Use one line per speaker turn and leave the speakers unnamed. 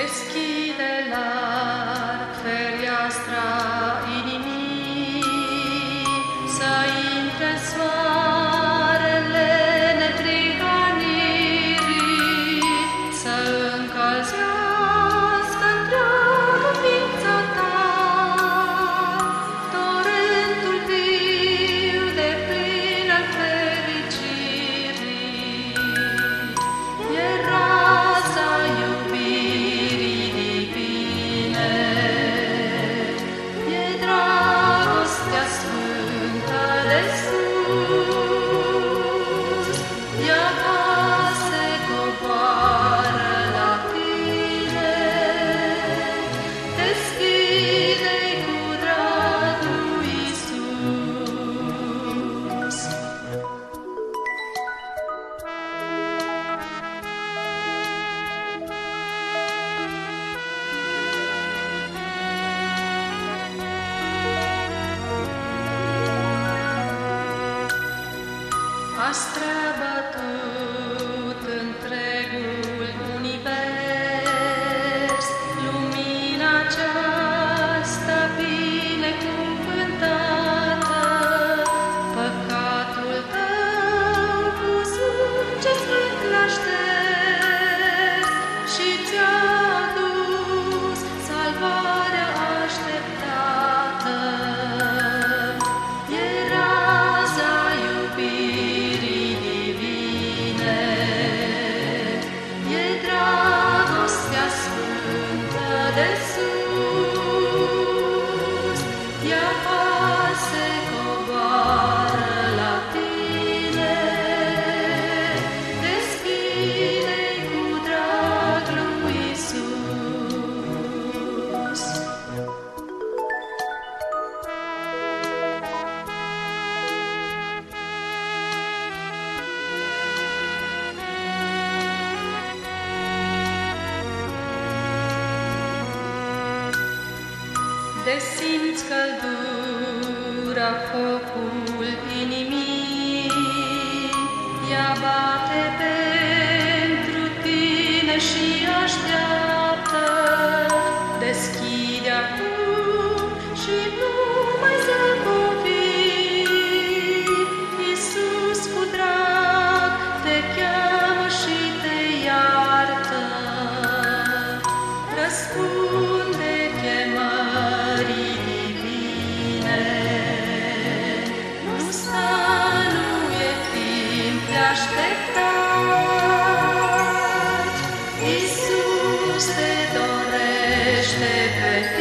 Deschide larg fereastra inimii, să intre soarele neprihănirii, să încălzească întreaga ființa ta, torentul viu de plin al fericirii. E raza iubirii divine, e dragostea sfântă de sus, ea se coboară la tine, deschide-i cu drag lui Iisus. A străbătut întregul univers, lumina aceasta binecuvântată, păcatul tău cu sânge sfânt l-a șters și ți-a adus salvarea așteptată. E raza iubirii divine, e dragostea sfântă de sus, ea se coboară la tine, deschide-i cu drag lui Iisus. De simți căldura, focul inimii, ea bate pentru tine și așteaptă. Deschide acum și nu mai zăbovi. Iisus cu drag te cheamă și te iartă. Răspunde chemării divine, nu sta, nu e timp de așteptat. Iisus te dorește pe